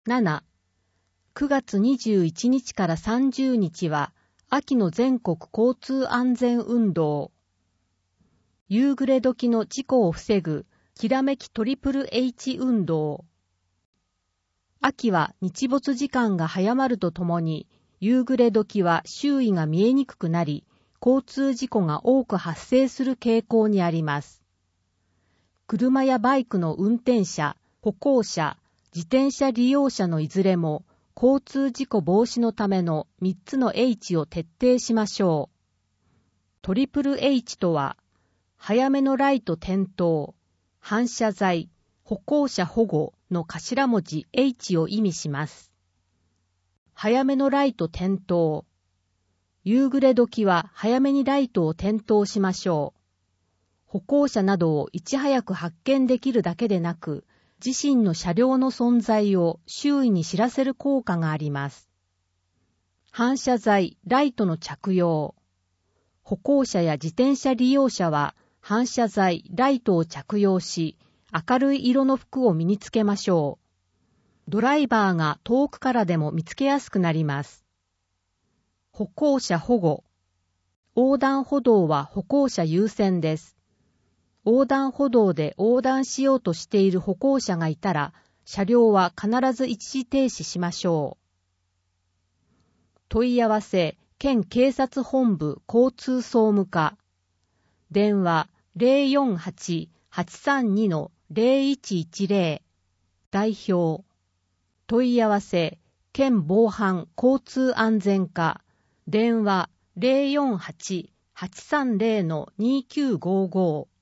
7、9月21日から30日は秋の全国交通安全運動。夕暮れ時の事故を防ぐきらめきトリプル H 運動。秋は日没時間が早まるとともに、夕暮れ時は周囲が見えにくくなり、交通事故が多く発生する傾向にあります。車やバイクの運転者、歩行者、自転車利用者のいずれも、交通事故防止のための3つの H を徹底しましょう。トリプル H とは、早めのライト点灯、反射材、歩行者保護の頭文字 H を意味します。早めのライト点灯。夕暮れ時は早めにライトを点灯しましょう。歩行者などをいち早く発見できるだけでなく、自身の車両の存在を周囲に知らせる効果があります。反射材、ライトの着用。歩行者や自転車利用者は反射材、ライトを着用し、明るい色の服を身につけましょう。ドライバーが遠くからでも見つけやすくなります。歩行者保護。横断歩道は歩行者優先です。横断歩道で横断しようとしている歩行者がいたら、車両は必ず一時停止しましょう。問い合わせ、県警察本部交通総務課。電話 048-832-0110。代表。問い合わせ、県防犯交通安全課。電話 048-830-2955。